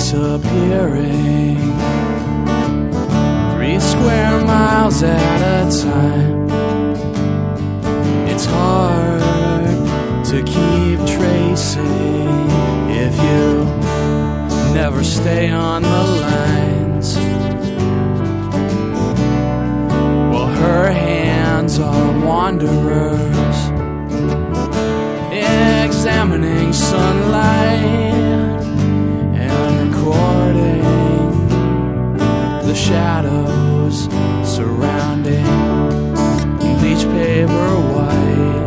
disappearing 3 square miles at a time. It's hard to keep tracing if you never stay on the lines. Well, her hands are wanderers, examining sunlight and recording the shadows surrounding bleach paper white.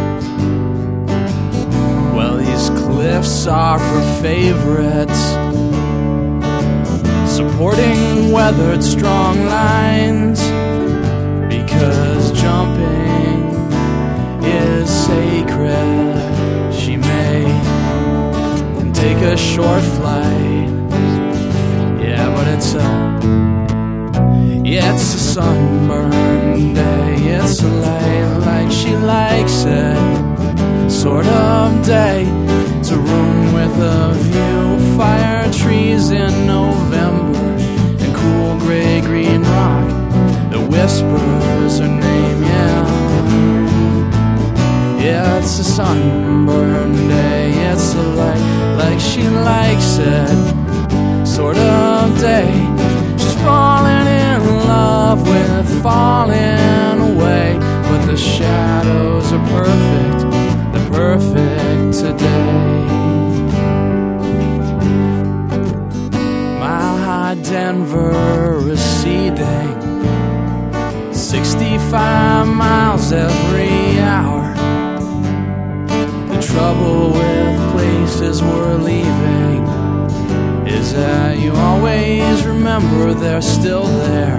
Well, these cliffs are for favorites, supporting weathered strong lines, because jumping is sacred. She may take a short flight, yeah, but it's a sunburned day. It's a light like she likes it sort of day. It's a room with a view, fire trees in November, and cool gray-green rock that whispers her name, yeah. Yeah, it's a sunburned day. It's a light like she likes it sort of day. She's falling in love with falling away, but the shadows are perfect. They're perfect today. Mile High Denver receding 65 miles every hour. The trouble with places we're leaving is that you always remember they're still there.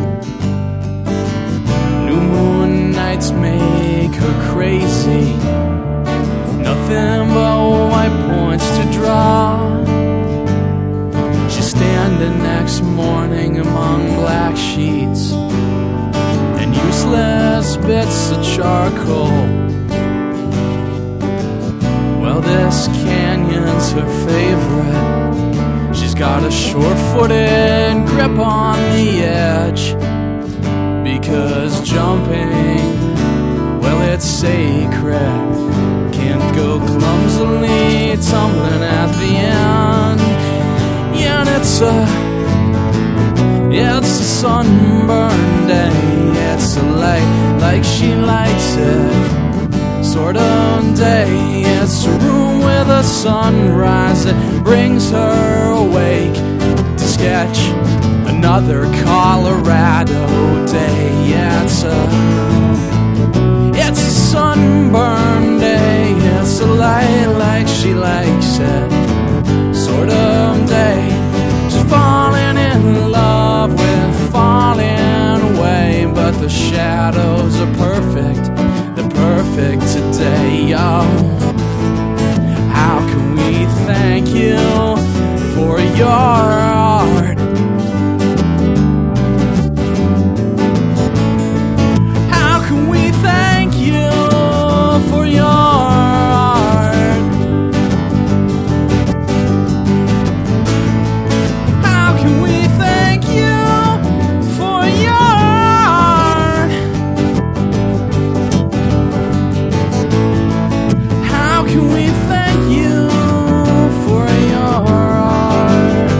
New moon nights make her crazy, nothing but white points to draw. She's standing next morning among black sheets and useless bits of charcoal. Well, this canyon's her favorite. She's got a short-footed grip on the edge, because jumping, well, it's sacred. Can't go clumsily tumbling at the end. Yeah, and it's a sunburned day. It's a light like she likes it sort of day. It's a room with a sunrise that brings her awake to sketch another Colorado day. Yeah, it's a sunburned day. It's a light like she likes it sort of day. She's falling in love with falling away, but the shadows are perfect. They're perfect today, y'all. How can we thank you for your art? How can we thank you for your art? How can we thank you for your art? How can we thank you for your art?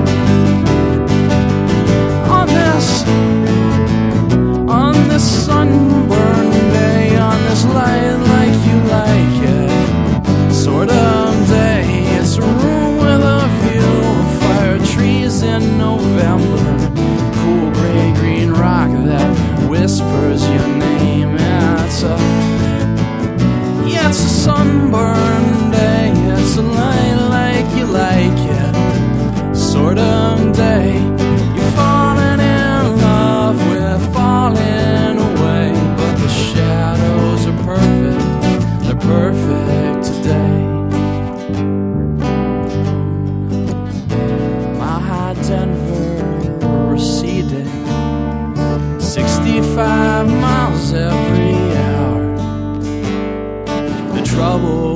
On this sunburned day, on this light like you like it sort of day. It's a room with a view, fire trees in November, cool gray-green rock that whispers your name. Yeah, it's a sunburned day. It's a light like you like it sort of day. You're falling in love with falling away, but the shadows are perfect. They're perfect today. Mile High Denver receding 65 miles every hour. The trouble